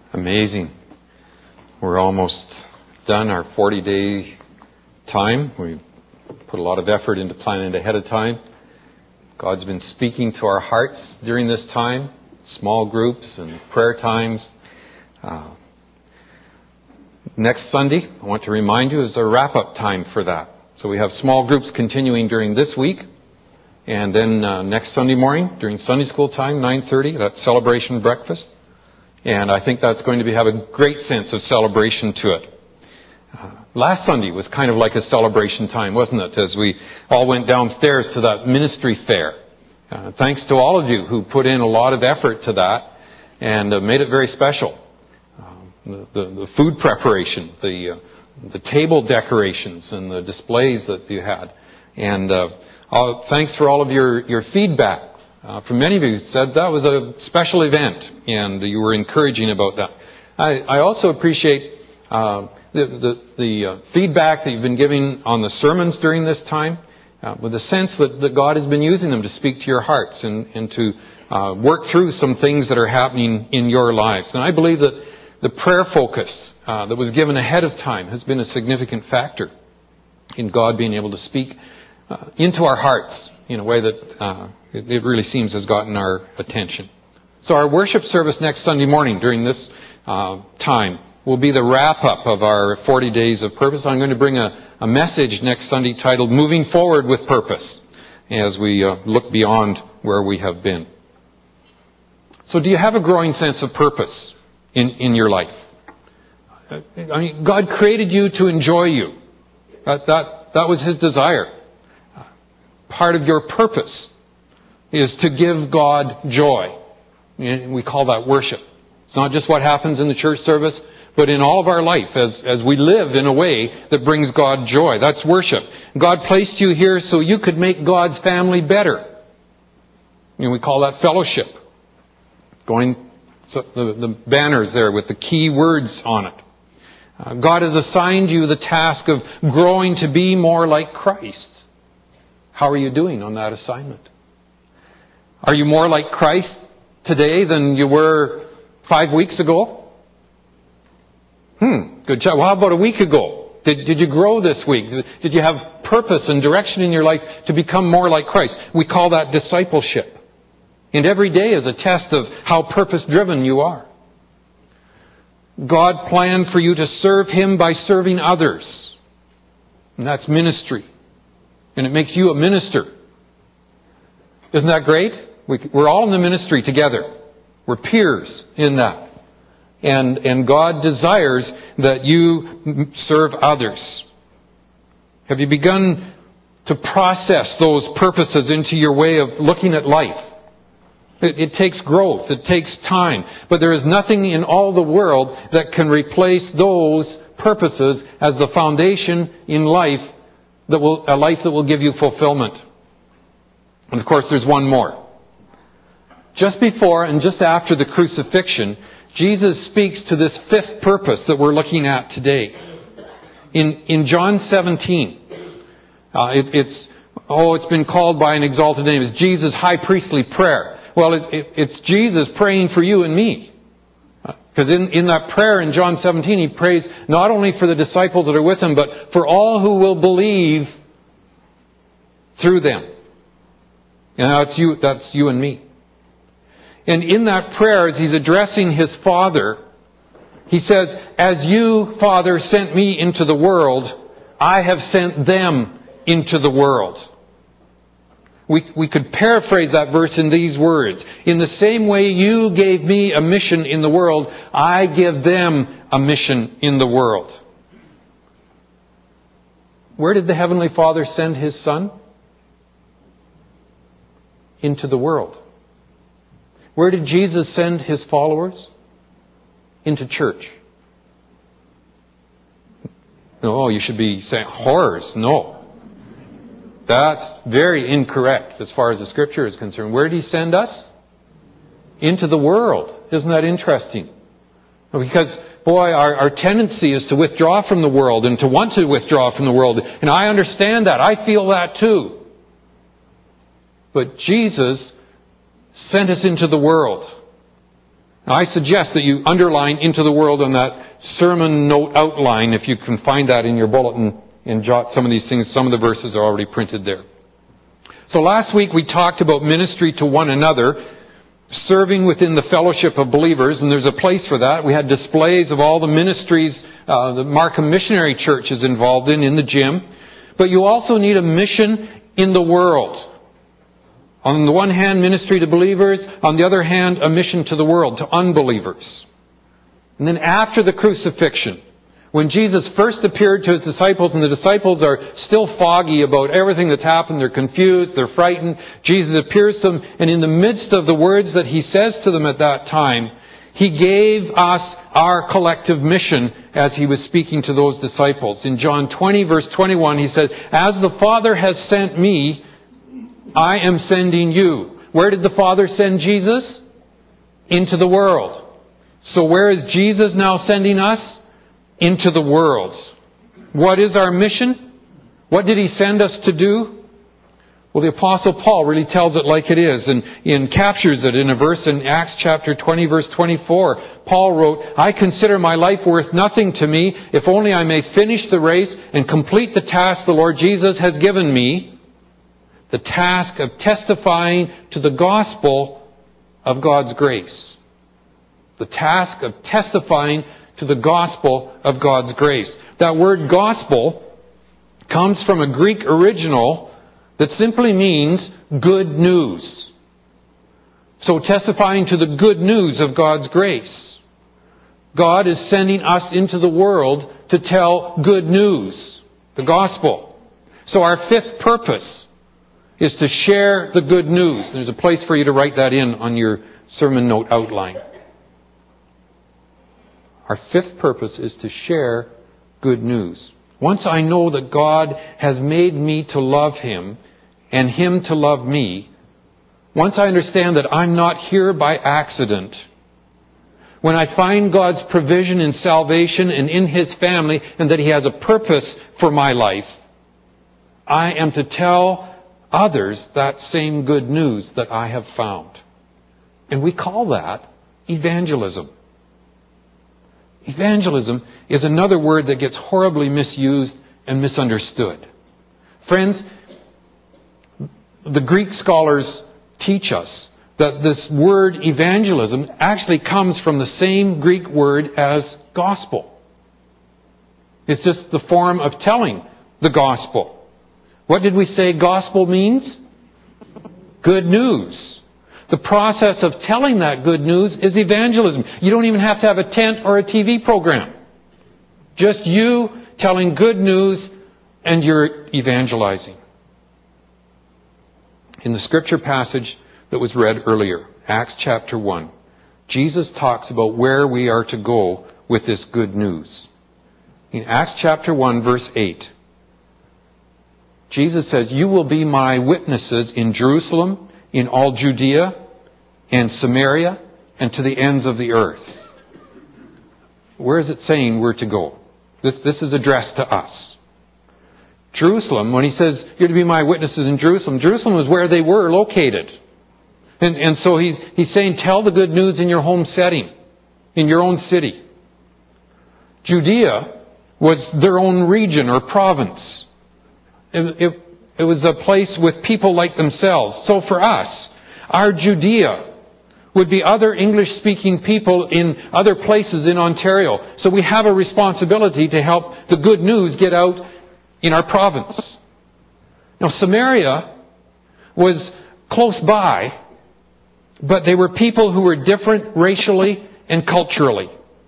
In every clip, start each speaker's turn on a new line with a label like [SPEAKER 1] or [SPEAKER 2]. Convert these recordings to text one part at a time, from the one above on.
[SPEAKER 1] Amazing. We're almost done our 40-day time. We put a lot of effort into planning it ahead of time. God's been speaking to our hearts during this time, small groups and prayer times. Next Sunday, I want to remind you, is a wrap-up time for that. So we have small groups continuing during this week. And then next Sunday morning, during Sunday school time, 9:30, that's celebration breakfast. And I think that's going to have a great sense of celebration to it. Last Sunday was kind of like a celebration time, wasn't it? As we all went downstairs to that ministry fair. Thanks to all of you who put in a lot of effort to that and made it very special. The food preparation, the table decorations and the displays that you had. And thanks for all of your feedback. For many of you said that was a special event, and you were encouraging about that. I also appreciate the feedback that you've been giving on the sermons during this time, with the sense that God has been using them to speak to your hearts and to work through some things that are happening in your lives. And I believe that the prayer focus that was given ahead of time has been a significant factor in God being able to speak into our hearts in a way that it really seems has gotten our attention. So our worship service next Sunday morning during this time will be the wrap-up of our 40 days of purpose. I'm going to bring a message next Sunday titled Moving Forward with Purpose as we look beyond where we have been. So do you have a growing sense of purpose in your life? I mean, God created you to enjoy you. That was His desire. Part of your purpose is to give God joy. We call that worship. It's not just what happens in the church service, but in all of our life as we live in a way that brings God joy. That's worship. God placed you here so you could make God's family better. We call that fellowship. The banners there with the key words on it. God has assigned you the task of growing to be more like Christ. How are you doing on that assignment? Are you more like Christ today than you were 5 weeks ago? Good job. Well, how about a week ago? Did you grow this week? Did you have purpose and direction in your life to become more like Christ? We call that discipleship. And every day is a test of how purpose-driven you are. God planned for you to serve Him by serving others. And that's ministry. And it makes you a minister. Isn't that great? We're all in the ministry together. We're peers in that. And God desires that you serve others. Have you begun to process those purposes into your way of looking at life? It takes growth. It takes time. But there is nothing in all the world that can replace those purposes as the foundation in life a life that will give you fulfillment. And of course, there's one more. Just before and just after the crucifixion, Jesus speaks to this fifth purpose that we're looking at today. In John 17, it's been called by an exalted name. It's Jesus' high priestly prayer. Well, it's Jesus praying for you and me. Because in that prayer in John 17, He prays not only for the disciples that are with Him, but for all who will believe through them. And that's you and me. And in that prayer, as He's addressing His Father, He says, "As you, Father, sent me into the world, I have sent them into the world." We could paraphrase that verse in these words. In the same way you gave me a mission in the world, I give them a mission in the world. Where did the Heavenly Father send His Son? Into the world. Where did Jesus send His followers? Into church. No, you should be saying horrors. No. That's very incorrect as far as the Scripture is concerned. Where did He send us? Into the world. Isn't that interesting? Because, boy, our tendency is to withdraw from the world and to want to withdraw from the world. And I understand that. I feel that too. But Jesus sent us into the world. Now, I suggest that you underline into the world on that sermon note outline, if you can find that in your bulletin, and jot some of these things. Some of the verses are already printed there. So last week we talked about ministry to one another, serving within the fellowship of believers, and there's a place for that. We had displays of all the ministries the Markham Missionary Church is involved in the gym. But you also need a mission in the world. On the one hand, ministry to believers. On the other hand, a mission to the world, to unbelievers. And then after the crucifixion, when Jesus first appeared to his disciples, and the disciples are still foggy about everything that's happened, they're confused, they're frightened, Jesus appears to them, and in the midst of the words that he says to them at that time, he gave us our collective mission as he was speaking to those disciples. In John 20, verse 21, he said, "As the Father has sent me, I am sending you." Where did the Father send Jesus? Into the world. So where is Jesus now sending us? Into the world. What is our mission? What did he send us to do? Well, the Apostle Paul really tells it like it is and captures it in a verse in Acts chapter 20, verse 24. Paul wrote, "I consider my life worth nothing to me, if only I may finish the race and complete the task the Lord Jesus has given me, the task of testifying to the gospel of God's grace." The task of testifying to the gospel of God's grace. That word gospel comes from a Greek original that simply means good news. So testifying to the good news of God's grace. God is sending us into the world to tell good news, the gospel. So our fifth purpose is to share the good news. There's a place for you to write that in on your sermon note outline. Our fifth purpose is to share good news. Once I know that God has made me to love him and him to love me, once I understand that I'm not here by accident, when I find God's provision in salvation and in his family and that he has a purpose for my life, I am to tell others that same good news that I have found. And we call that evangelism. Evangelism is another word that gets horribly misused and misunderstood. Friends, the Greek scholars teach us that this word evangelism actually comes from the same Greek word as gospel. It's just the form of telling the gospel. What did we say gospel means? Good news. The process of telling that good news is evangelism. You don't even have to have a tent or a TV program. Just you telling good news and you're evangelizing. In the scripture passage that was read earlier, Acts chapter 1, Jesus talks about where we are to go with this good news. In Acts chapter 1, verse 8, Jesus says, "You will be my witnesses in Jerusalem, in all Judea and Samaria, and to the ends of the earth." Where is it saying we're to go? This is addressed to us. Jerusalem, when he says, "You're to be my witnesses in Jerusalem," Jerusalem was where they were located. And so he's saying, tell the good news in your home setting, in your own city. Judea was their own region or province. It was a place with people like themselves. So for us, our Judea would be other English-speaking people in other places in Ontario. So we have a responsibility to help the good news get out in our province. Now, Samaria was close by, but they were people who were different racially and culturally.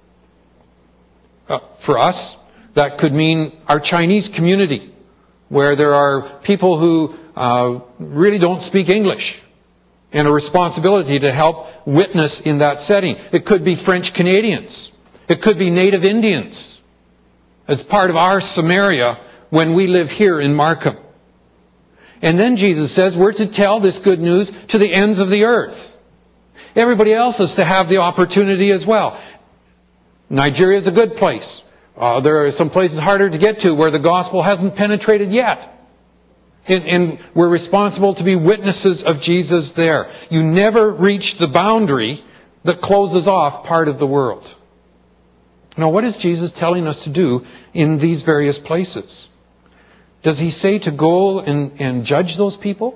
[SPEAKER 1] For us, that could mean our Chinese community, where there are people who really don't speak English, and a responsibility to help witness in that setting. It could be French Canadians. It could be Native Indians as part of our Samaria when we live here in Markham. And then Jesus says we're to tell this good news to the ends of the earth. Everybody else is to have the opportunity as well. Nigeria is a good place. There are some places harder to get to where the gospel hasn't penetrated yet. And we're responsible to be witnesses of Jesus there. You never reach the boundary that closes off part of the world. Now, what is Jesus telling us to do in these various places? Does he say to go and judge those people?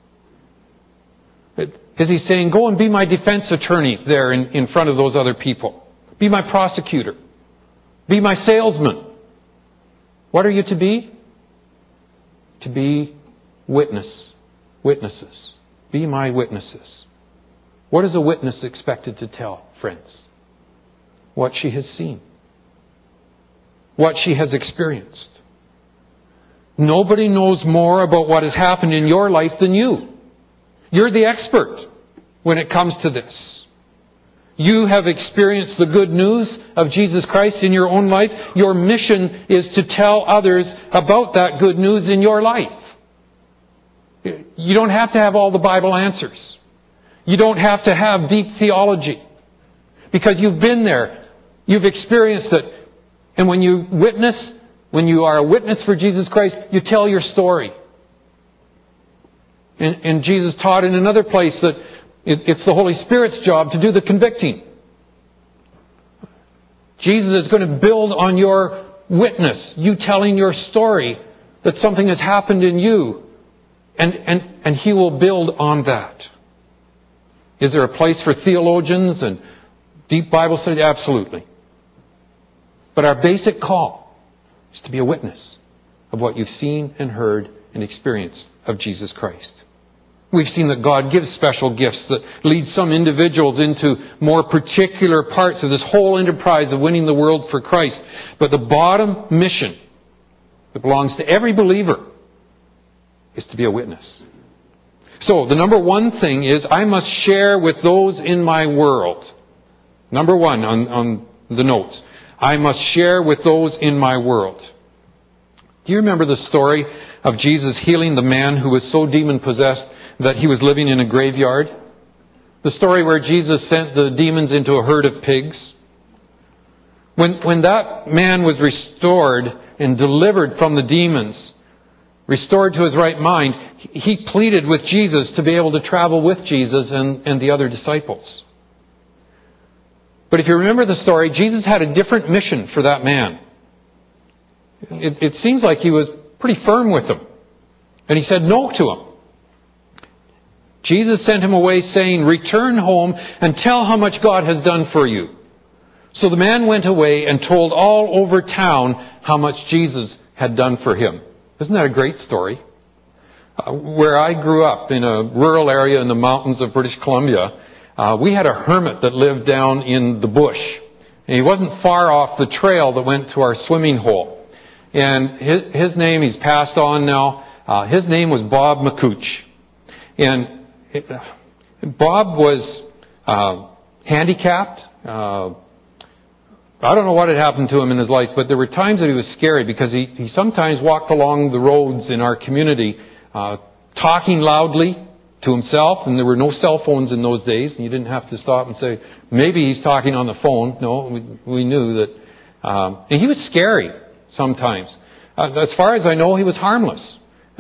[SPEAKER 1] Is he saying, go and be my defense attorney there in front of those other people? Be my prosecutor. Be my salesman. What are you to be? To be witnesses. Be my witnesses. What is a witness expected to tell, friends? What she has seen. What she has experienced. Nobody knows more about what has happened in your life than you. You're the expert when it comes to this. You have experienced the good news of Jesus Christ in your own life. Your mission is to tell others about that good news in your life. You don't have to have all the Bible answers. You don't have to have deep theology. Because you've been there. You've experienced it. And when you witness, when you are a witness for Jesus Christ, you tell your story. And Jesus taught in another place that it's the Holy Spirit's job to do the convicting. Jesus is going to build on your witness, you telling your story that something has happened in you. And He will build on that. Is there a place for theologians and deep Bible study? Absolutely. But our basic call is to be a witness of what you've seen and heard and experienced of Jesus Christ. We've seen that God gives special gifts that lead some individuals into more particular parts of this whole enterprise of winning the world for Christ. But the bottom mission that belongs to every believer is to be a witness. So the number one thing is I must share with those in my world. Number one on the notes. I must share with those in my world. Do you remember the story of Jesus healing the man who was so demon-possessed that he was living in a graveyard? The story where Jesus sent the demons into a herd of pigs. When that man was restored and delivered from the demons, restored to his right mind, he pleaded with Jesus to be able to travel with Jesus and the other disciples. But if you remember the story, Jesus had a different mission for that man. It seems like he was pretty firm with him. And he said no to him. Jesus sent him away saying, return home and tell how much God has done for you. So the man went away and told all over town how much Jesus had done for him. Isn't that a great story? Where I grew up in a rural area in the mountains of British Columbia, we had a hermit that lived down in the bush. And he wasn't far off the trail that went to our swimming hole. And his name, he's passed on now, his name was Bob McCooch. And Bob was handicapped. I don't know what had happened to him in his life, but there were times that he was scary because he sometimes walked along the roads in our community talking loudly to himself, and there were no cell phones in those days, and you didn't have to stop and say, maybe he's talking on the phone. No, we knew that. And he was scary sometimes. As far as I know, he was harmless.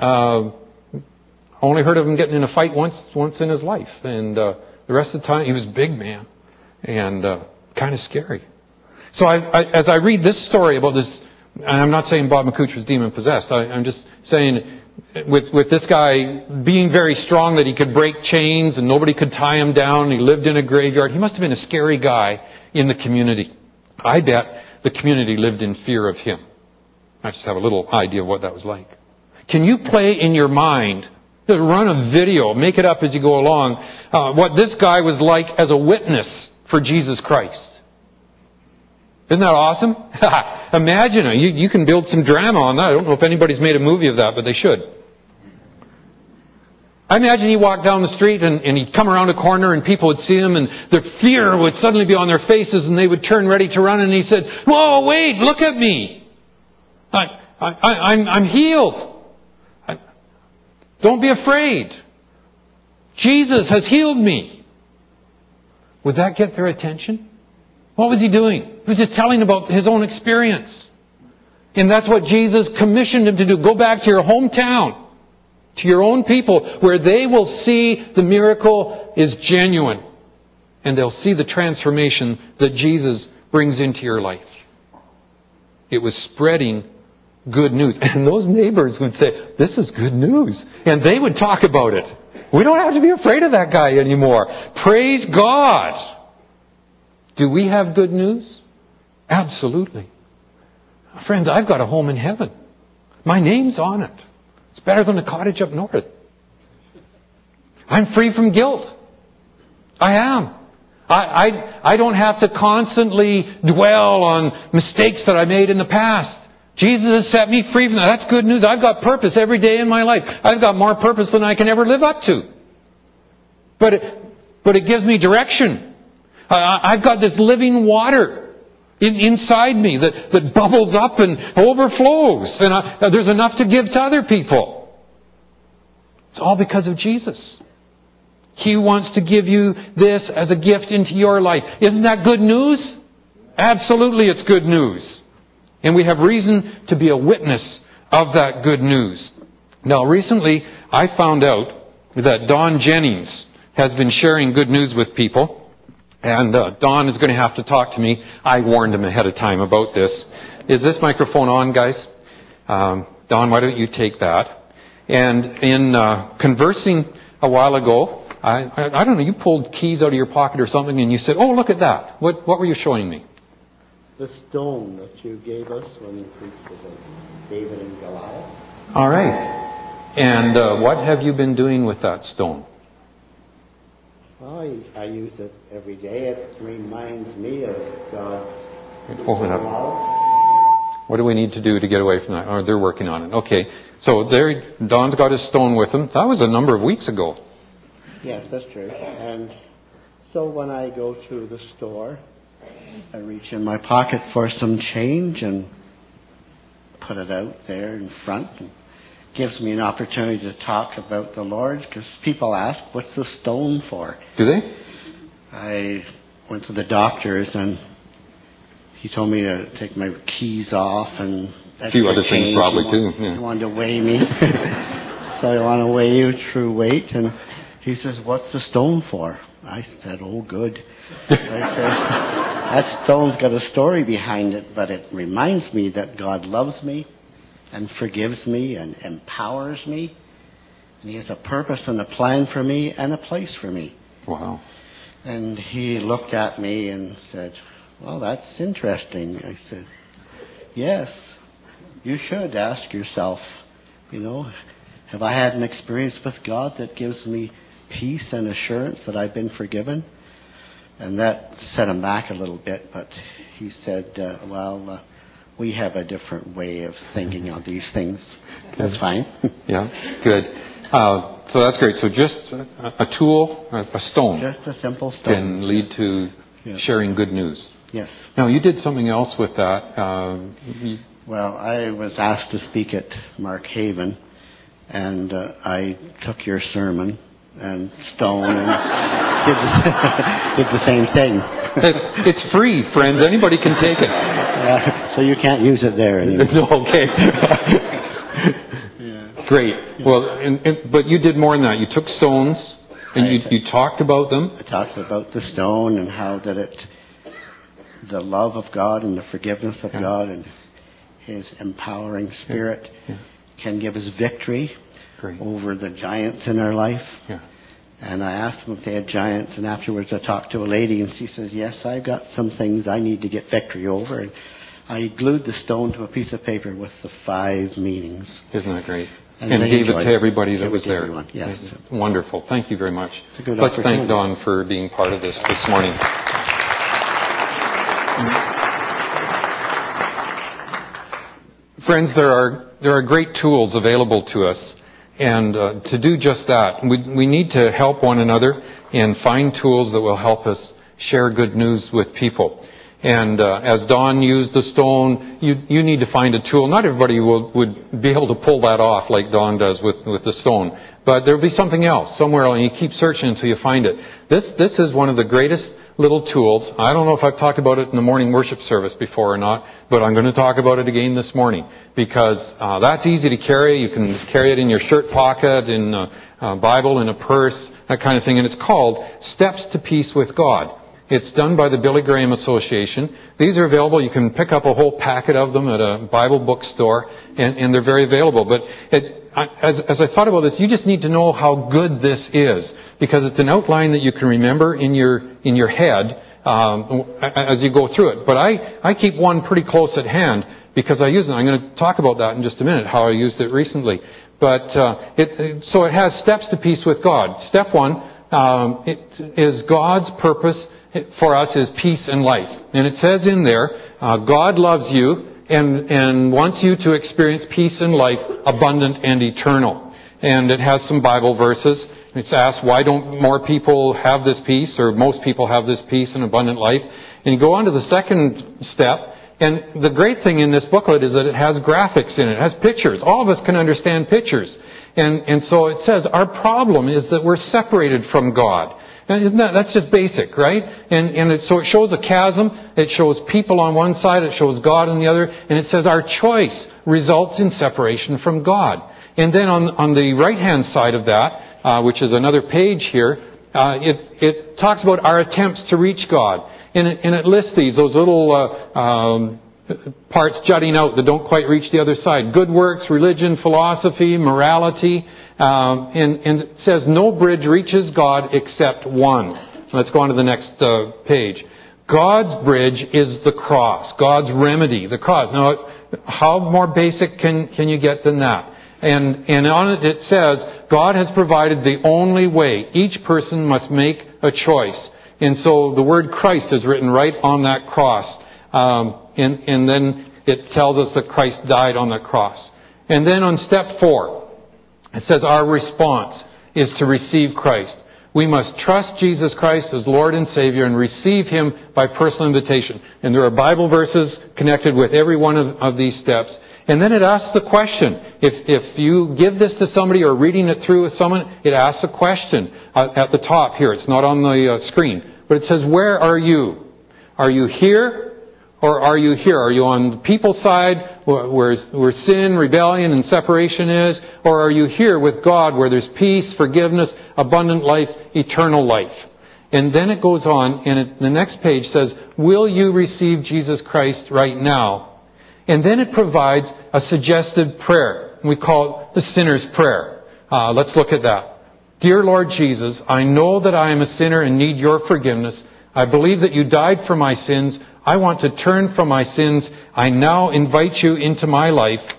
[SPEAKER 1] Only heard of him getting in a fight once in his life. And the rest of the time, he was a big man and kind of scary. So as I read this story about this, and I'm not saying Bob McCooch was demon-possessed. I'm just saying with this guy being very strong that he could break chains and nobody could tie him down. He lived in a graveyard. He must have been a scary guy in the community. I bet the community lived in fear of him. I just have a little idea of what that was like. Can you play in your mind, just run a video, make it up as you go along, what this guy was like as a witness for Jesus Christ? Isn't that awesome? Imagine it. You can build some drama on that. I don't know if anybody's made a movie of that, but they should. I imagine he walked down the street and he'd come around a corner and people would see him and their fear would suddenly be on their faces and they would turn ready to run and he said, whoa, wait, look at me. I'm healed. Don't be afraid. Jesus has healed me. Would that get their attention? What was he doing? He was just telling about his own experience. And that's what Jesus commissioned him to do. Go back to your hometown, to your own people, where they will see the miracle is genuine. and they'll see the transformation that Jesus brings into your life. It was spreading good news. And those neighbors would say, this is good news. And they would talk about it. We don't have to be afraid of that guy anymore. Praise God. Do we have good news? Absolutely. Friends, I've got a home in heaven. My name's on it. It's better than a cottage up north. I'm free from guilt. I am. I don't have to constantly dwell on mistakes that I made in the past. Jesus has set me free from that. That's good news. I've got purpose every day in my life. I've got more purpose than I can ever live up to. But it gives me direction. I've got this living water inside me that bubbles up and overflows. And there's enough to give to other people. It's all because of Jesus. He wants to give you this as a gift into your life. Isn't that good news? Absolutely, it's good news. And we have reason to be a witness of that good news. Now, recently, I found out that Don Jennings has been sharing good news with people. And Don is going to have to talk to me. I warned him ahead of time about this. Is this microphone on, guys? Don, why don't you take that? And in conversing a while ago, I don't know, you pulled keys out of your pocket or something and you said, oh, look at that. What were you showing me?
[SPEAKER 2] The stone that you gave us when you preached about David and Goliath.
[SPEAKER 1] All right. And what have you been doing with that stone?
[SPEAKER 2] Well, I use it every day. It reminds me of God's
[SPEAKER 1] Open up.
[SPEAKER 2] love.
[SPEAKER 1] What do we need to do to get away from that? Oh, they're working on it. Okay. So there, Don's got his stone with him. That was a number of weeks ago.
[SPEAKER 2] Yes, that's true. And so when I go to the store, I reach in my pocket for some change and put it out there in front. And gives me an opportunity to talk about the Lord, because people ask, what's the stone for?
[SPEAKER 1] Do they?
[SPEAKER 2] I went to the doctor's and he told me to take my keys off and
[SPEAKER 1] a few other things probably too.
[SPEAKER 2] Yeah. He wanted to weigh me. So I want to weigh you through weight. And he says, what's the stone for? I said, oh, good. I said, that stone's got a story behind it, but it reminds me that God loves me and forgives me and empowers me. And He has a purpose and a plan for me and a place for me.
[SPEAKER 1] Wow.
[SPEAKER 2] And he looked at me and said, well, that's interesting. I said, yes, you should ask yourself, have I had an experience with God that gives me peace and assurance that I've been forgiven? And that set him back a little bit, but he said, we have a different way of thinking of these things. That's fine.
[SPEAKER 1] Yeah, good. So that's great. So just a tool, a stone.
[SPEAKER 2] Just a simple stone.
[SPEAKER 1] Can lead to sharing good news.
[SPEAKER 2] Yes.
[SPEAKER 1] Now, you did something else with that.
[SPEAKER 2] Well, I was asked to speak at Mark Haven, and I took your sermon and stone and did the same thing.
[SPEAKER 1] It's free, friends. Anybody can take it.
[SPEAKER 2] So you can't use it there anymore.
[SPEAKER 1] No, okay. Great. Well, but you did more than that. You took stones and you talked about them.
[SPEAKER 2] I talked about the stone and how that the love of God and the forgiveness of God and His empowering Spirit can give us victory over the giants in our life. Yeah. And I asked them if they had giants, and afterwards I talked to a lady, and she says, yes, I've got some things I need to get victory over. And I glued the stone to a piece of paper with the 5 meanings.
[SPEAKER 1] Isn't that great? And gave it to everybody that was there.
[SPEAKER 2] Everyone. Yes.
[SPEAKER 1] Wonderful. Thank you very much.
[SPEAKER 2] Let's
[SPEAKER 1] thank Don for being part of this morning. Friends, there are great tools available to us. And to do just that, we need to help one another and find tools that will help us share good news with people. And as Don used the stone, you need to find a tool. Not everybody would be able to pull that off like Don does with the stone. But there'll be something else somewhere, and you keep searching until you find it. This is one of the greatest little tools. I don't know if I've talked about it in the morning worship service before or not, but I'm going to talk about it again this morning because that's easy to carry. You can carry it in your shirt pocket, in a Bible, in a purse, that kind of thing. And it's called Steps to Peace with God. It's done by the Billy Graham Association. These are available. You can pick up a whole packet of them at a Bible bookstore, and they're very available. But as I thought about this, you just need to know how good this is, because it's an outline that you can remember in your head as you go through it. But I keep one pretty close at hand because I use it. I'm going to talk about that in just a minute, how I used it recently. But so it has steps to peace with God. Step 1 it is God's purpose for us is peace and life. And it says in there, God loves you and wants you to experience peace and life, abundant and eternal. And it has some Bible verses. It's asked, why don't more people have this peace, or most people have this peace and abundant life? And you go on to the second step. And the great thing in this booklet is that it has graphics in it. It has pictures. All of us can understand pictures. And so it says our problem is that we're separated from God. And that's just basic, right? So it shows a chasm. It shows people on one side. It shows God on the other. And it says our choice results in separation from God. And then on the right-hand side of that, which is another page here, it talks about our attempts to reach God. And it lists those little parts jutting out that don't quite reach the other side. Good works, religion, philosophy, morality. And it says no bridge reaches God except one. Let's go on to the next page. God's bridge is the cross. God's remedy, the cross. Now, how more basic can you get than that? And on it says, God has provided the only way. Each person must make a choice. And so the word Christ is written right on that cross. And then it tells us that Christ died on that cross. And then on step 4, it says our response is to receive Christ. We must trust Jesus Christ as Lord and Savior and receive Him by personal invitation. And there are Bible verses connected with every one of these steps. And then it asks the question. If you give this to somebody or reading it through with someone, it asks a question at the top here. It's not on the screen. But it says, where are you? Are you here? Or are you here? Are you on the people's side where sin, rebellion, and separation is? Or are you here with God where there's peace, forgiveness, abundant life, eternal life? And then it goes on, and the next page says, will you receive Jesus Christ right now? And then it provides a suggested prayer. We call it the sinner's prayer. Let's look at that. Dear Lord Jesus, I know that I am a sinner and need your forgiveness. I believe that you died for my sins. I want to turn from my sins. I now invite you into my life.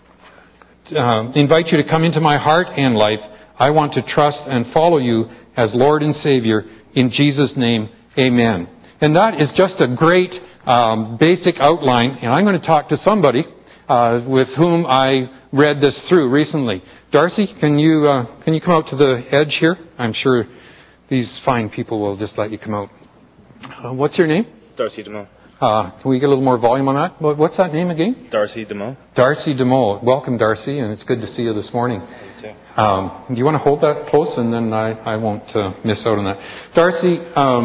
[SPEAKER 1] Invite you to come into my heart and life. I want to trust and follow you as Lord and Savior. In Jesus' name, amen. And that is just a great basic outline. And I'm going to talk to somebody with whom I read this through recently. Darcy, can you come out to the edge here? I'm sure these fine people will just let you come out. What's your name?
[SPEAKER 3] Darcy DeMoe.
[SPEAKER 1] Can we get a little more volume on that? What's that name again?
[SPEAKER 3] Darcy DeMoe.
[SPEAKER 1] Darcy DeMoe. Welcome, Darcy, and it's good to see you this morning.
[SPEAKER 3] You too.
[SPEAKER 1] Do you want to hold that close, and then I won't miss out on that. Darcy,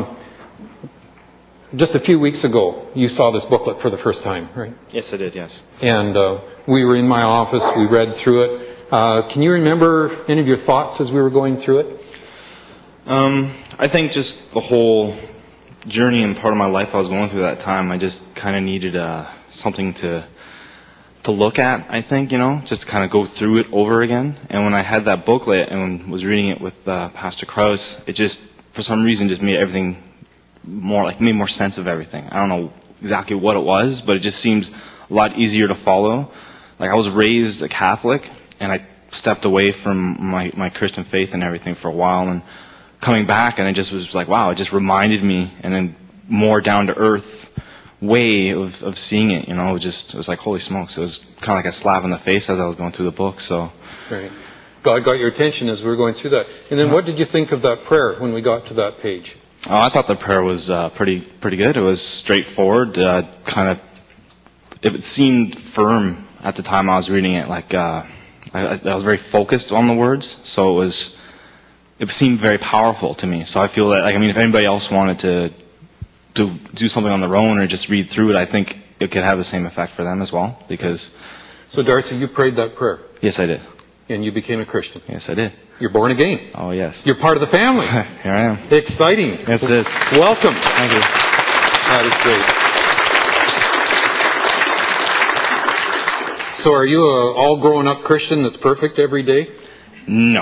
[SPEAKER 1] just a few weeks ago, you saw this booklet for the first time, right?
[SPEAKER 3] Yes, I did, yes.
[SPEAKER 1] And we were in my office. We read through it. Can you remember any of your thoughts as we were going through it?
[SPEAKER 3] I think just the whole journey and part of my life I was going through at that time, I just kind of needed something to look at, I think, just kind of go through it over again. And when I had that booklet and was reading it with Pastor Krause, it just, for some reason, just made everything made more sense of everything. I don't know exactly what it was, but it just seemed a lot easier to follow. Like, I was raised a Catholic, and I stepped away from my Christian faith and everything for a while, and coming back, and it just was like, wow, it just reminded me, and then more down-to-earth way of seeing it, it was like, holy smokes, it was kind of like a slap in the face as I was going through the book, so.
[SPEAKER 1] Right. God got your attention as we were going through that. And then what did you think of that prayer when we got to that page?
[SPEAKER 3] Oh, I thought the prayer was pretty good. It was straightforward, it seemed firm at the time I was reading it, like, I was very focused on the words, so it seemed very powerful to me. So I feel that, if anybody else wanted to do something on their own or just read through it, I think it could have the same effect for them as well. Because
[SPEAKER 1] So Darcy, you prayed that prayer,
[SPEAKER 3] yes, I did.
[SPEAKER 1] and you became a Christian.
[SPEAKER 3] Yes, I did.
[SPEAKER 1] You're born again.
[SPEAKER 3] Oh, yes.
[SPEAKER 1] You're part of the family.
[SPEAKER 3] Here I am.
[SPEAKER 1] Exciting.
[SPEAKER 3] Yes, it is.
[SPEAKER 1] Welcome.
[SPEAKER 3] Thank you.
[SPEAKER 1] That is great. So are you a all grown up Christian that's perfect every day?
[SPEAKER 3] No.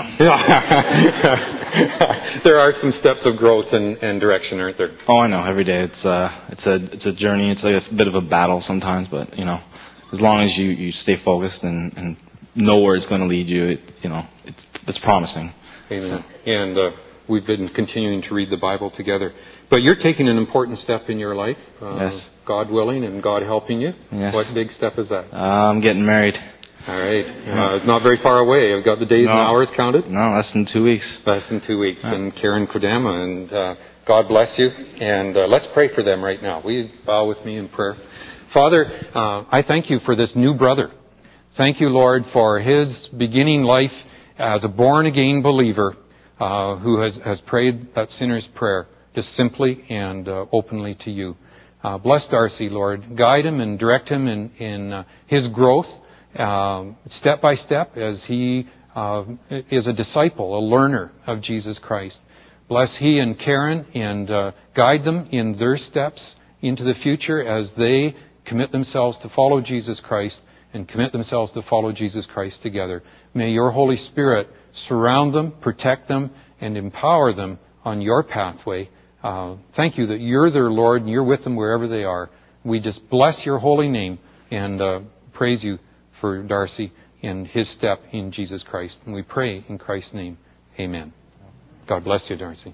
[SPEAKER 1] There are some steps of growth and direction, aren't there?
[SPEAKER 3] Oh, I know. Every day it's a journey. It's like a bit of a battle sometimes, but as long as you stay focused and know where it's going to lead you, it's promising.
[SPEAKER 1] Amen.
[SPEAKER 3] So.
[SPEAKER 1] And we've been continuing to read the Bible together. But you're taking an important step in your life.
[SPEAKER 3] Yes.
[SPEAKER 1] God willing and God helping you.
[SPEAKER 3] Yes.
[SPEAKER 1] What big step is that?
[SPEAKER 3] I'm getting married.
[SPEAKER 1] All right. Not very far away. I've got the days and hours counted.
[SPEAKER 3] No, less than 2 weeks.
[SPEAKER 1] Less than 2 weeks. And Karen Kodama. And God bless you. And let's pray for them right now. Will you bow with me in prayer? Father, I thank you for this new brother. Thank you, Lord, for his beginning life as a born-again believer who has prayed that sinner's prayer just simply and openly to you. Bless Darcy, Lord. Guide him and direct him in his growth step by step as he is a disciple, a learner of Jesus Christ. Bless he and Karen and guide them in their steps into the future as they commit themselves to follow Jesus Christ and commit themselves to follow Jesus Christ together. May your Holy Spirit surround them, protect them, and empower them on your pathway. Thank you that you're their Lord and you're with them wherever they are. We just bless your holy name and praise you for Darcy and his step in Jesus Christ. And we pray in Christ's name. Amen. God bless you, Darcy.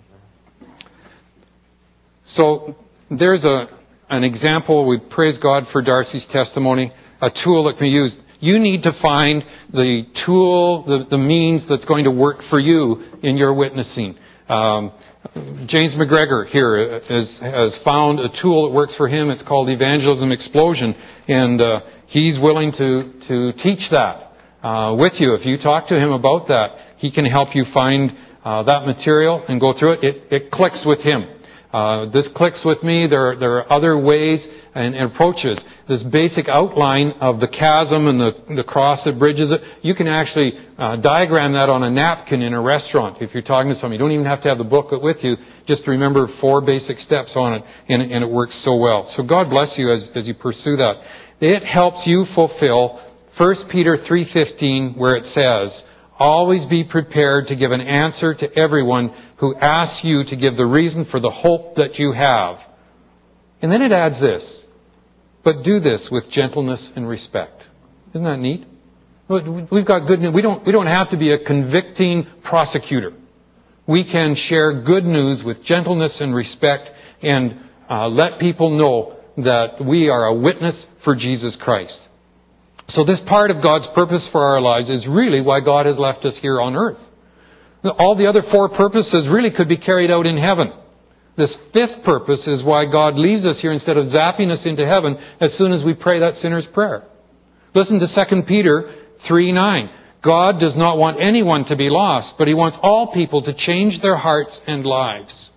[SPEAKER 1] So there's an example. We praise God for Darcy's testimony, a tool that can be used. You need to find the tool, the means that's going to work for you in your witnessing. James McGregor here has found a tool that works for him. It's called Evangelism Explosion, and he's willing to teach that with you. If you talk to him about that, he can help you find that material and go through it. It clicks with him. This clicks with me. There are other ways and approaches. This basic outline of the chasm and the cross that bridges it, you can actually diagram that on a napkin in a restaurant if you're talking to somebody. You don't even have to have the booklet with you. Just remember 4 basic steps on it, and it works so well. So God bless you as you pursue that. It helps you fulfill 1 Peter 3:15, where it says, always be prepared to give an answer to everyone who asks you to give the reason for the hope that you have. And then it adds this, but do this with gentleness and respect. Isn't that neat? We've got good news. We don't have to be a convicting prosecutor. We can share good news with gentleness and respect and let people know that we are a witness for Jesus Christ. So this part of God's purpose for our lives is really why God has left us here on earth. All the other 4 purposes really could be carried out in heaven. This 5th purpose is why God leaves us here instead of zapping us into heaven as soon as we pray that sinner's prayer. Listen to 2 Peter 3:9. God does not want anyone to be lost, but he wants all people to change their hearts and lives.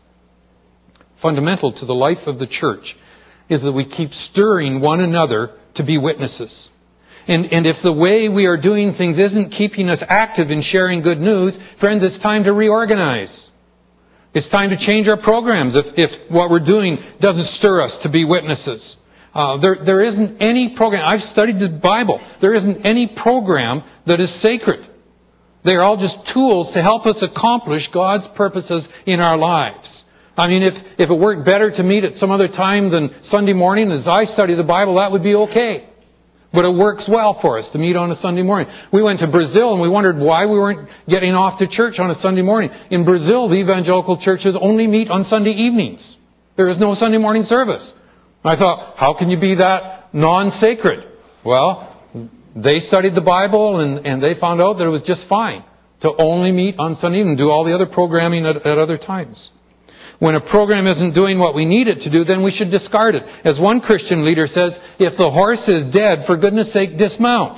[SPEAKER 1] Fundamental to the life of the church is that we keep stirring one another to be witnesses. And if the way we are doing things isn't keeping us active in sharing good news, friends, it's time to reorganize. It's time to change our programs if what we're doing doesn't stir us to be witnesses. There isn't any program. I've studied the Bible. There isn't any program that is sacred. They're all just tools to help us accomplish God's purposes in our lives. I mean, if it worked better to meet at some other time than Sunday morning as I study the Bible, that would be okay. But it works well for us to meet on a Sunday morning. We went to Brazil and we wondered why we weren't getting off to church on a Sunday morning. In Brazil, the evangelical churches only meet on Sunday evenings. There is no Sunday morning service. I thought, how can you be that non-sacred? Well, they studied the Bible and they found out that it was just fine to only meet on Sunday evening and do all the other programming at other times. When a program isn't doing what we need it to do, then we should discard it. As one Christian leader says, if the horse is dead, for goodness sake, dismount.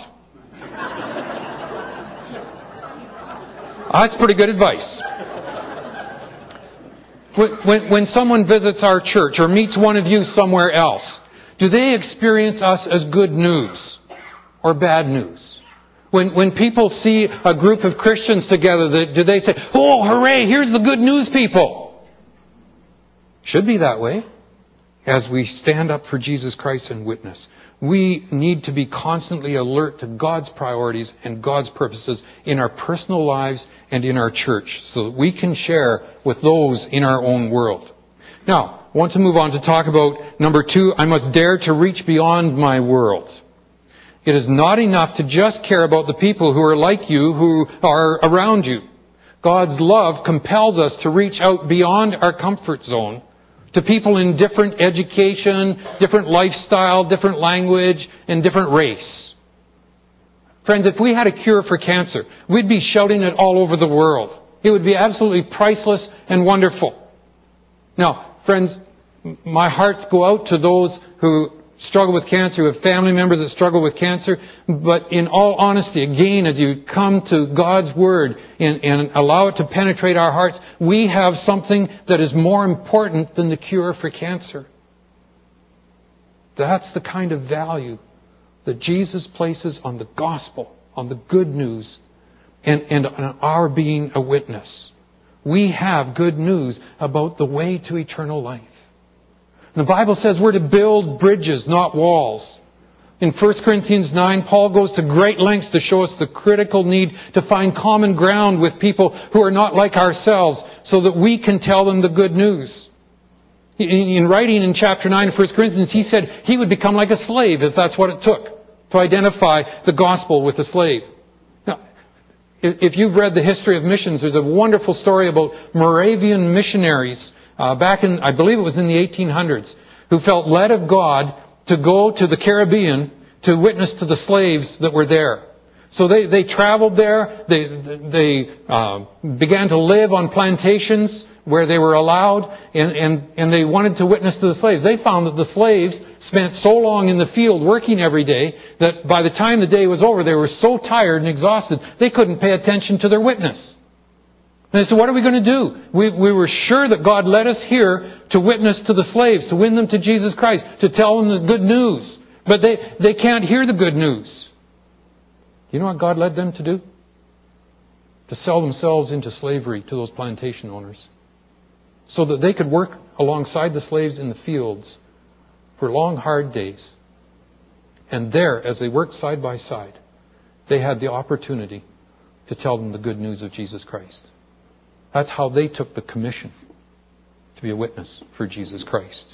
[SPEAKER 1] That's pretty good advice. When someone visits our church or meets one of you somewhere else, do they experience us as good news or bad news? When people see a group of Christians together, do they say, "Oh, hooray, here's the good news people"? Should be that way. As we stand up for Jesus Christ and witness, we need to be constantly alert to God's priorities and God's purposes in our personal lives and in our church so that we can share with those in our own world. Now, I want to move on to talk about number 2, I must dare to reach beyond my world. It is not enough to just care about the people who are like you, who are around you. God's love compels us to reach out beyond our comfort zone to people in different education, different lifestyle, different language, and different race. Friends, if we had a cure for cancer, we'd be shouting it all over the world. It would be absolutely priceless and wonderful. Now, friends, my hearts go out to those who struggle with cancer, who have family members that struggle with cancer. But in all honesty, again, as you come to God's Word and allow it to penetrate our hearts, we have something that is more important than the cure for cancer. That's the kind of value that Jesus places on the gospel, on the good news, and on our being a witness. We have good news about the way to eternal life. And the Bible says we're to build bridges, not walls. In 1 Corinthians 9, Paul goes to great lengths to show us the critical need to find common ground with people who are not like ourselves so that we can tell them the good news. In writing in chapter 9 of 1 Corinthians, he said he would become like a slave if that's what it took to identify the gospel with a slave. Now, if you've read the history of missions, there's a wonderful story about Moravian missionaries back in, I believe it was in the 1800s, who felt led of God to go to the Caribbean to witness to the slaves that were there. So they traveled there. They began to live on plantations where they were allowed, and they wanted to witness to the slaves. They found that the slaves spent so long in the field working every day that by the time the day was over, they were so tired and exhausted, they couldn't pay attention to their witness. And they said, what are we going to do? We were sure that God led us here to witness to the slaves, to win them to Jesus Christ, to tell them the good news. But they can't hear the good news. You know what God led them to do? To sell themselves into slavery to those plantation owners, so that they could work alongside the slaves in the fields for long, hard days. And there, as they worked side by side, they had the opportunity to tell them the good news of Jesus Christ. That's how they took the commission to be a witness for Jesus Christ.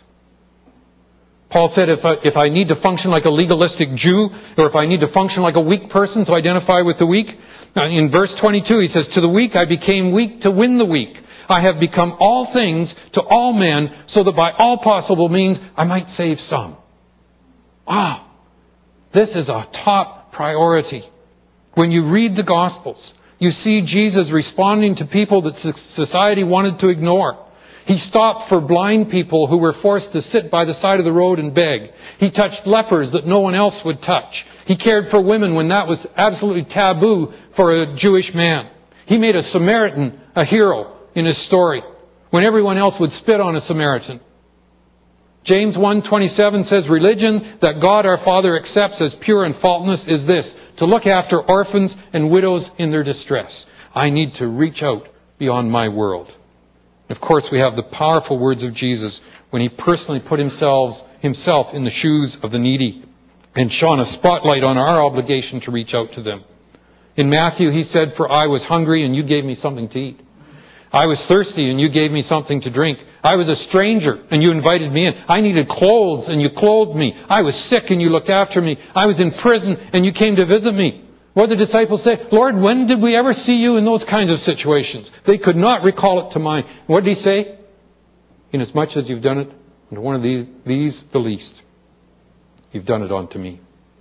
[SPEAKER 1] Paul said, if I need to function like a legalistic Jew, or if I need to function like a weak person to identify with the weak, in verse 22 he says, to the weak I became weak to win the weak. I have become all things to all men, so that by all possible means I might save some. Wow! This is a top priority. When you read the Gospels, you see Jesus responding to people that society wanted to ignore. He stopped for blind people who were forced to sit by the side of the road and beg. He touched lepers that no one else would touch. He cared for women when that was absolutely taboo for a Jewish man. He made a Samaritan a hero in his story when everyone else would spit on a Samaritan. James 1:27 says, religion that God our Father accepts as pure and faultless is this, to look after orphans and widows in their distress. I need to reach out beyond my world. Of course, we have the powerful words of Jesus when he personally put himself in the shoes of the needy and shone a spotlight on our obligation to reach out to them. In Matthew, he said, for I was hungry and you gave me something to eat. I was thirsty and you gave me something to drink. I was a stranger and you invited me in. I needed clothes and you clothed me. I was sick and you looked after me. I was in prison and you came to visit me. What did the disciples say? Lord, when did we ever see you in those kinds of situations? They could not recall it to mind. What did he say? Inasmuch as you've done it unto one of these the least, you've done it unto me.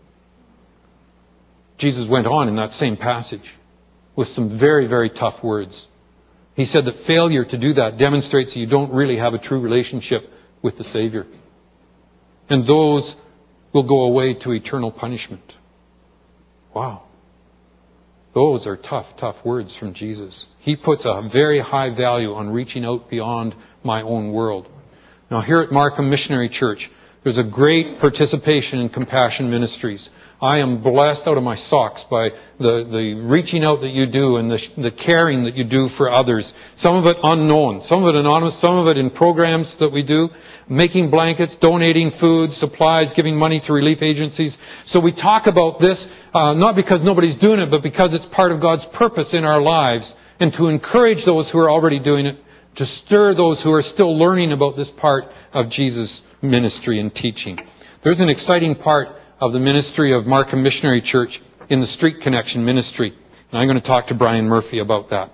[SPEAKER 1] Jesus went on in that same passage with some very, very tough words. He said that failure to do that demonstrates that you don't really have a true relationship with the Savior. And those will go away to eternal punishment. Wow. Those are tough, tough words from Jesus. He puts a very high value on reaching out beyond my own world. Now here at Markham Missionary Church, there's a great participation in Compassion Ministries. I am blessed out of my socks by the reaching out that you do and the caring that you do for others. Some of it unknown, some of it anonymous, some of it in programs that we do, making blankets, donating food, supplies, giving money to relief agencies. So we talk about this not because nobody's doing it, but because it's part of God's purpose in our lives, and to encourage those who are already doing it, to stir those who are still learning about this part of Jesus' ministry and teaching. There's an exciting part of the ministry of Markham Missionary Church in the Street Connection ministry. And I'm going to talk to Brian Murphy about that.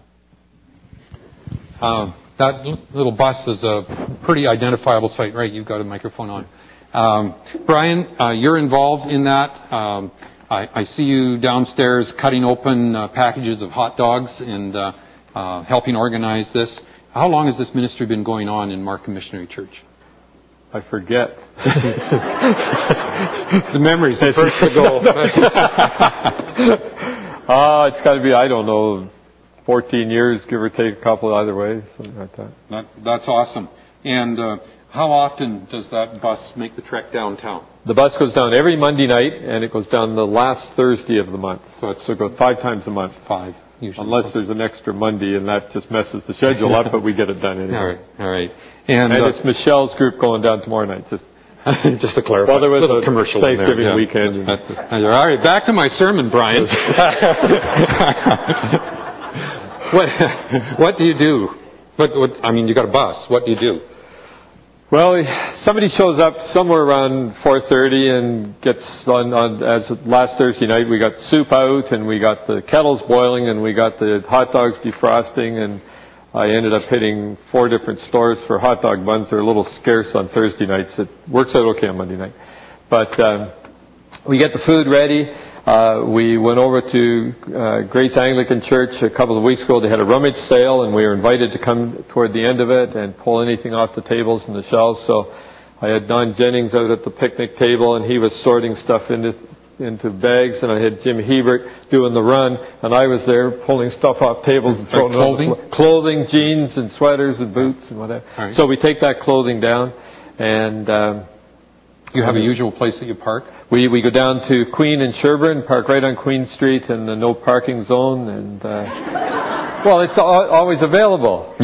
[SPEAKER 1] That little bus is a pretty identifiable site. Right, you've got a microphone on. Brian, you're involved in that. I see you downstairs cutting open packages of hot dogs and helping organize this. How long has this ministry been going on in Markham Missionary Church?
[SPEAKER 4] I forget.
[SPEAKER 1] The memory's the first to go.
[SPEAKER 4] It's got to be, I don't know, 14 years, give or take a couple either way, something like that.
[SPEAKER 1] That's awesome. And how often does that bus make the trek downtown?
[SPEAKER 4] The bus goes down every Monday night, and it goes down the last Thursday of the month. So it goes 5 times a month.
[SPEAKER 1] 5, usually.
[SPEAKER 4] Unless there's an extra Monday, and that just messes the schedule up, but we get it done anyway.
[SPEAKER 1] All right.
[SPEAKER 4] And it's Michelle's group going down tomorrow night.
[SPEAKER 1] Just to clarify.
[SPEAKER 4] Well, there was a
[SPEAKER 1] commercial
[SPEAKER 4] Thanksgiving
[SPEAKER 1] in there.
[SPEAKER 4] weekend.
[SPEAKER 1] All right, back to my sermon, Brian. What do you do? You got a bus. What do you do?
[SPEAKER 4] Well, somebody shows up somewhere around 4:30 and gets on as last Thursday night. We got soup out, and we got the kettles boiling, and we got the hot dogs defrosting, and I ended up hitting 4 different stores for hot dog buns. They're a little scarce on Thursday nights. It works out okay on Monday night. But we get the food ready. We went over to Grace Anglican Church a couple of weeks ago. They had a rummage sale, and we were invited to come toward the end of it and pull anything off the tables and the shelves. So I had Don Jennings out at the picnic table, and he was sorting stuff into bags, and I had Jim Hebert doing the run, and I was there pulling stuff off tables and throwing clothing, jeans and sweaters and boots and whatever.
[SPEAKER 1] Right.
[SPEAKER 4] So we take that clothing down, and
[SPEAKER 1] you have a usual place that you park?
[SPEAKER 4] We go down to Queen and Sherburne, park right on Queen Street in the no parking zone, and well, it's always available.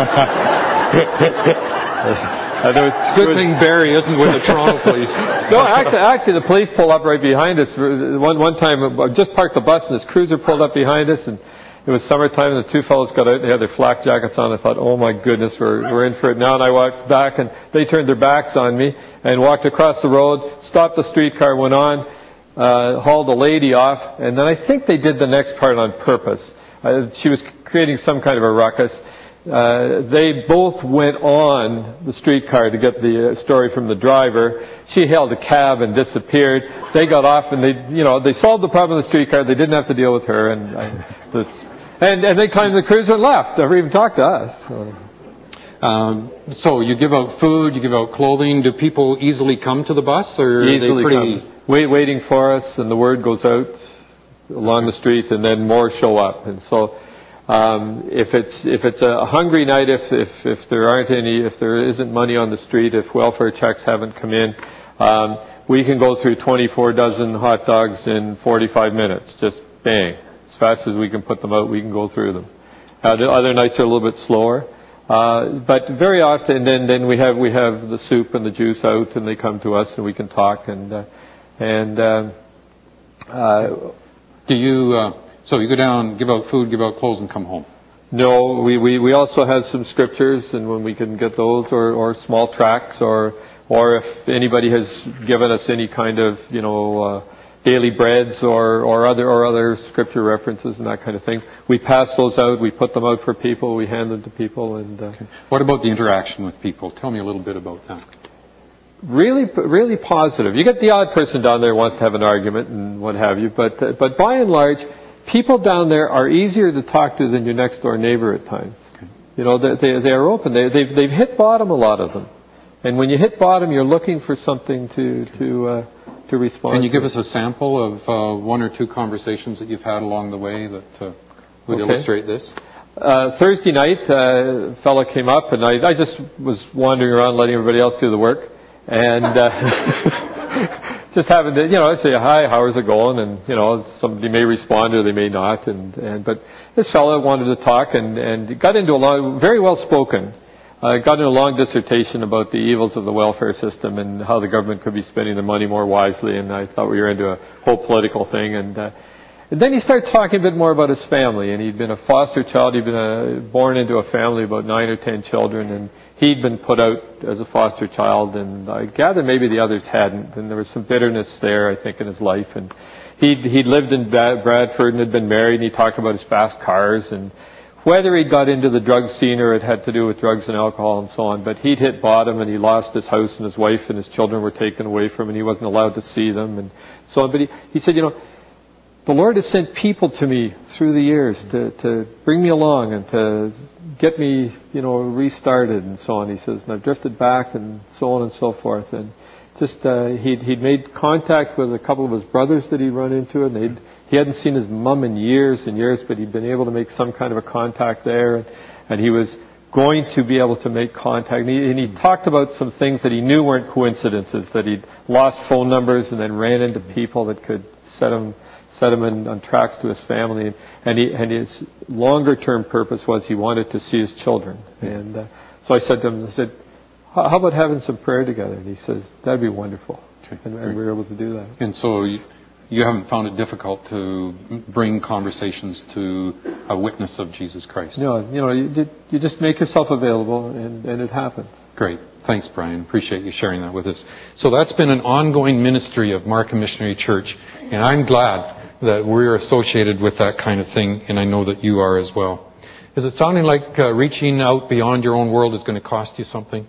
[SPEAKER 1] It's a good thing Barry isn't with the Toronto police.
[SPEAKER 4] No, actually, the police pull up right behind us. One time, I just parked the bus, and this cruiser pulled up behind us, and it was summertime, and the 2 fellows got out. They had their flak jackets on. I thought, oh my goodness, we're in for it now. And I walked back, and they turned their backs on me and walked across the road, stopped the streetcar, went on, hauled a lady off, and then I think they did the next part on purpose. She was creating some kind of a ruckus. They both went on the streetcar to get the story from the driver. She hailed a cab and disappeared. They got off, and they solved the problem of the streetcar. They didn't have to deal with her, and they climbed the cruiser and left. Never even talked to us.
[SPEAKER 1] So you give out food, you give out clothing. Do people easily come to the bus, or
[SPEAKER 4] easily
[SPEAKER 1] are they pretty
[SPEAKER 4] come, waiting for us, and the word goes out along the street, and then more show up, and so. If it's a hungry night, if there isn't money on the street, if welfare checks haven't come in, we can go through 24 dozen hot dogs in 45 minutes. Just bang. As fast as we can put them out, we can go through them. The other nights are a little bit slower. But very often, then we have the soup and the juice out, and they come to us, and we can talk.
[SPEAKER 1] So you go down, give out food, give out clothes, and come home?
[SPEAKER 4] No, we also have some scriptures, and when we can get those, or small tracts, or if anybody has given us any kind of daily breads or other scripture references and that kind of thing, we pass those out. We put them out for people. We hand them to people. And
[SPEAKER 1] okay. What about the interaction with people? Tell me a little bit about that.
[SPEAKER 4] Really, really positive. You get the odd person down there who wants to have an argument and what have you, but by and large, people down there are easier to talk to than your next door neighbor at times. Okay. They are open. They've hit bottom, a lot of them, and when you hit bottom, you're looking for something to respond.
[SPEAKER 1] Can you give us a sample of 1 or 2 conversations that you've had along the way that would illustrate this?
[SPEAKER 4] Thursday night, a fella came up, and I just was wandering around letting everybody else do the work, and just having to, I say, hi, how's it going? And, somebody may respond or they may not, but this fella wanted to talk and got into very well spoken, got into a long dissertation about the evils of the welfare system and how the government could be spending their money more wisely, and I thought we were into a whole political thing, and then he started talking a bit more about his family, and he'd been a foster child. He'd been born into a family of about 9 or 10 children, and he'd been put out as a foster child, and I gather maybe the others hadn't, and there was some bitterness there, I think, in his life. And he'd lived in Bradford and had been married, and he talked about his fast cars, and whether he got into the drug scene or it had to do with drugs and alcohol and so on, but he'd hit bottom, and he lost his house, and his wife and his children were taken away from him, and he wasn't allowed to see them, and so on. But he said, the Lord has sent people to me through the years to bring me along and to get me, restarted and so on. He says, and I've drifted back and so on and so forth. And just he'd made contact with a couple of his brothers that he'd run into, and he hadn't seen his mom in years and years, but he'd been able to make some kind of a contact there, and he was going to be able to make contact. And he talked about some things that he knew weren't coincidences, that he'd lost phone numbers and then ran into people that could set him on tracks to his family, and his longer term purpose was he wanted to see his children. And so I said to him, how about having some prayer together? And he says, that'd be wonderful. Okay. And we were able to do that.
[SPEAKER 1] And so you haven't found it difficult to bring conversations to a witness of Jesus Christ?
[SPEAKER 4] No, you just make yourself available, and it happens.
[SPEAKER 1] Great. Thanks, Brian. Appreciate you sharing that with us. So that's been an ongoing ministry of Markham Missionary Church, and I'm glad that we're associated with that kind of thing, and I know that you are as well. Is it sounding like reaching out beyond your own world is going to cost you something?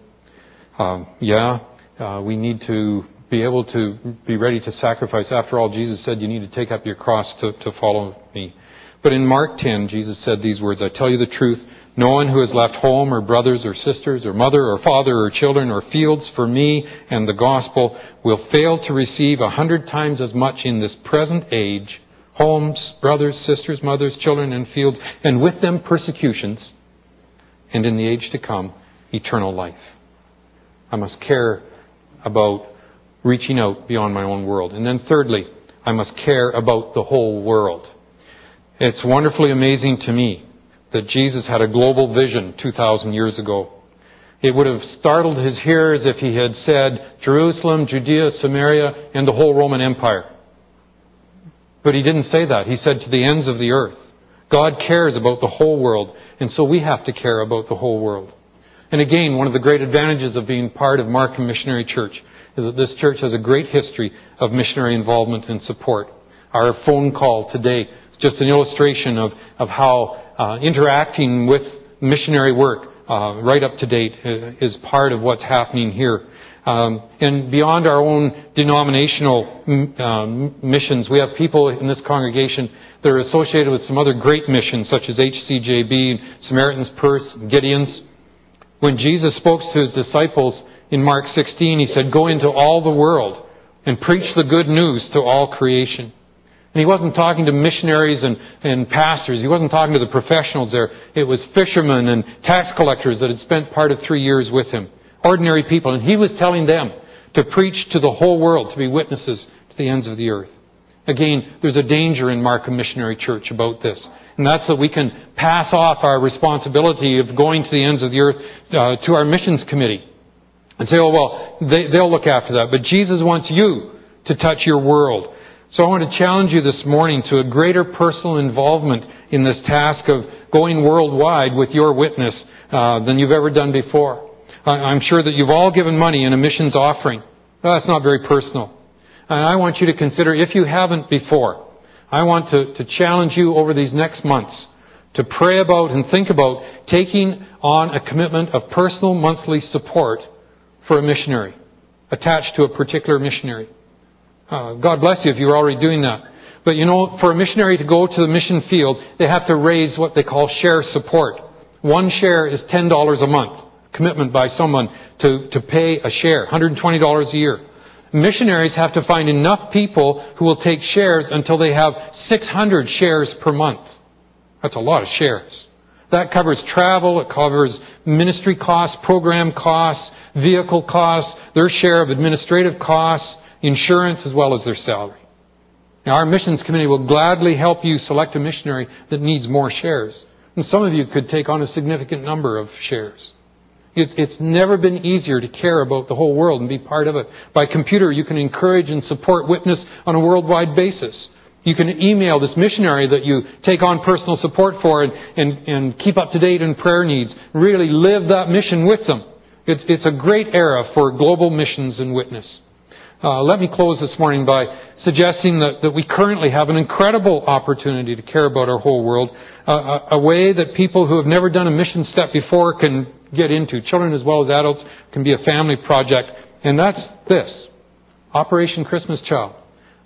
[SPEAKER 1] We need to be able to be ready to sacrifice. After all, Jesus said you need to take up your cross to follow me. But in Mark 10, Jesus said these words, I tell you the truth, no one who has left home or brothers or sisters or mother or father or children or fields for me and the gospel will fail to receive 100 times as much in this present age, homes, brothers, sisters, mothers, children, and fields, and with them persecutions, and in the age to come, eternal life. I must care about reaching out beyond my own world. And then thirdly, I must care about the whole world. It's wonderfully amazing to me that Jesus had a global vision 2,000 years ago. It would have startled his hearers if he had said Jerusalem, Judea, Samaria, and the whole Roman Empire. But he didn't say that. He said to the ends of the earth. God cares about the whole world, and so we have to care about the whole world. And again, one of the great advantages of being part of Markham Missionary Church is that this church has a great history of missionary involvement and support. Our phone call today is just an illustration of how interacting with missionary work right up to date is part of what's happening here. And beyond our own denominational missions, we have people in this congregation that are associated with some other great missions, such as HCJB, Samaritan's Purse, Gideon's. When Jesus spoke to his disciples in Mark 16, he said, go into all the world and preach the good news to all creation. And he wasn't talking to missionaries and pastors. He wasn't talking to the professionals there. It was fishermen and tax collectors that had spent part of 3 years with him. Ordinary people. And he was telling them to preach to the whole world, to be witnesses to the ends of the earth. Again, there's a danger in Markham Missionary Church about this. And that's that we can pass off our responsibility of going to the ends of the earth to our missions committee. And say, oh, well, they'll look after that. But Jesus wants you to touch your world. So I want to challenge you this morning to a greater personal involvement in this task of going worldwide with your witness than you've ever done before. I'm sure that you've all given money in a missions offering. Well, that's not very personal. And I want you to consider, if you haven't before, I want to challenge you over these next months to pray about and think about taking on a commitment of personal monthly support for a missionary, attached to a particular missionary. God bless you if you're already doing that. But for a missionary to go to the mission field, they have to raise what they call share support. One share is $10 a month. Commitment by someone to pay a share, $120 a year. Missionaries have to find enough people who will take shares until they have 600 shares per month. That's a lot of shares. That covers travel, it covers ministry costs, program costs, vehicle costs, their share of administrative costs, insurance, as well as their salary. Now, our missions committee will gladly help you select a missionary that needs more shares. And some of you could take on a significant number of shares. It's never been easier to care about the whole world and be part of it. By computer, you can encourage and support witness on a worldwide basis. You can email this missionary that you take on personal support for and keep up to date in prayer needs. Really live that mission with them. It's a great era for global missions and witness. Let me close this morning by suggesting that we currently have an incredible opportunity to care about our whole world, a way that people who have never done a mission step before can get into. Children as well as adults can be a family project, and that's this, Operation Christmas Child.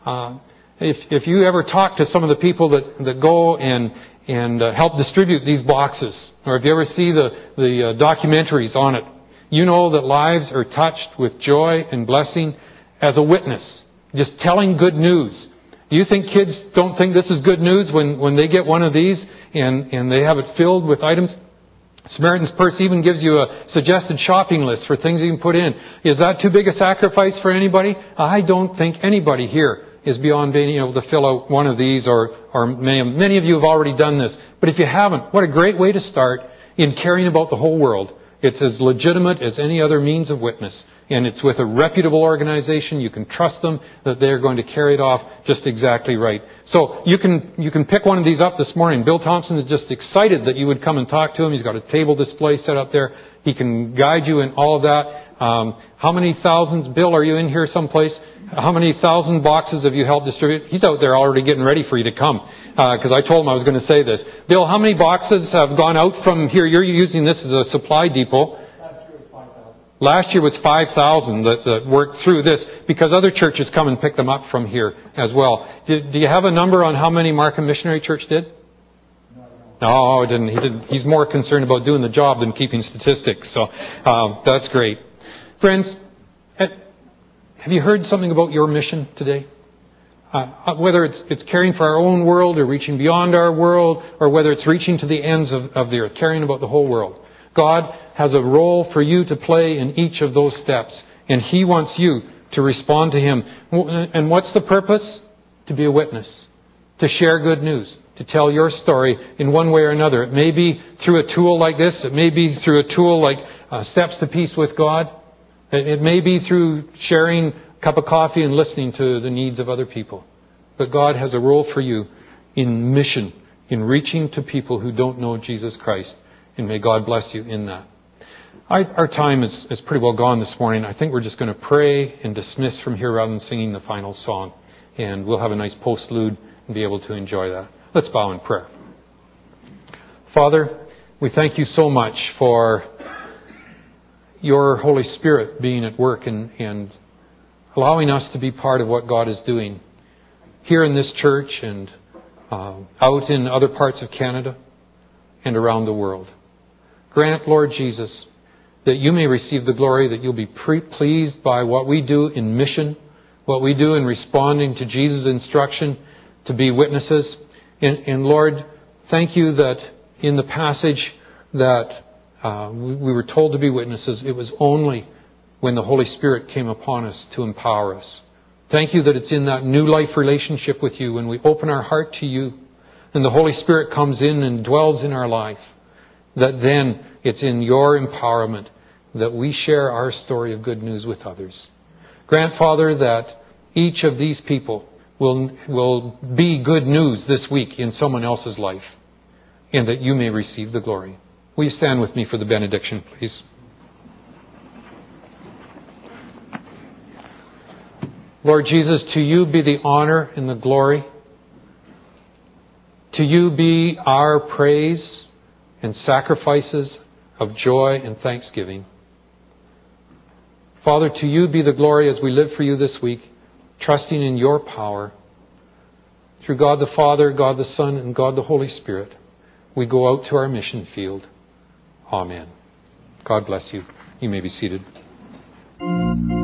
[SPEAKER 1] If you ever talk to some of the people that go and help distribute these boxes, or if you ever see the documentaries on it, you know that lives are touched with joy and blessing as a witness, just telling good news. Do you think kids don't think this is good news when they get one of these and they have it filled with items? Samaritan's Purse even gives you a suggested shopping list for things you can put in. Is that too big a sacrifice for anybody? I don't think anybody here is beyond being able to fill out one of these, or many of you have already done this. But if you haven't, what a great way to start in caring about the whole world. It's as legitimate as any other means of witness. And it's with a reputable organization. You can trust them that they're going to carry it off just exactly right. So you can pick one of these up this morning. Bill Thompson is just excited that you would come and talk to him. He's got a table display set up there. He can guide you in all of that. How many thousands, Bill, are you in here someplace? How many thousand boxes have you helped distribute? He's out there already getting ready for you to come, because I told him I was going to say this. Bill, how many boxes have gone out from here? You're using this as a supply depot. Last year was 5,000 that worked through this, because other churches come and pick them up from here as well. Do you have a number on how many Markham Missionary Church did? No, he didn't. He's more concerned about doing the job than keeping statistics. So that's great. Friends, have you heard something about your mission today? Whether it's caring for our own world or reaching beyond our world, or whether it's reaching to the ends of the earth, caring about the whole world. God has a role for you to play in each of those steps, and He wants you to respond to Him. And what's the purpose? To be a witness, to share good news, to tell your story in one way or another. It may be through a tool like this. It may be through a tool like Steps to Peace with God. It may be through sharing a cup of coffee and listening to the needs of other people. But God has a role for you in mission, in reaching to people who don't know Jesus Christ. And may God bless you in that. Our time is pretty well gone this morning. I think we're just going to pray and dismiss from here rather than singing the final song. And we'll have a nice postlude and be able to enjoy that. Let's bow in prayer. Father, we thank you so much for your Holy Spirit being at work and allowing us to be part of what God is doing here in this church and out in other parts of Canada and around the world. Grant, Lord Jesus, that you may receive the glory, that you'll be pleased by what we do in mission, what we do in responding to Jesus' instruction to be witnesses. And Lord, thank you that in the passage that we were told to be witnesses, it was only when the Holy Spirit came upon us to empower us. Thank you that it's in that new life relationship with you when we open our heart to you and the Holy Spirit comes in and dwells in our life, that then it's in your empowerment that we share our story of good news with others. Grant, Father, that each of these people will be good news this week in someone else's life, and that you may receive the glory. Will you stand with me for the benediction, please? Lord Jesus, to you be the honor and the glory. To you be our praise and sacrifices of joy and thanksgiving. Father, to you be the glory as we live for you this week, trusting in your power. Through God the Father, God the Son, and God the Holy Spirit, we go out to our mission field. Amen. God bless you. You may be seated.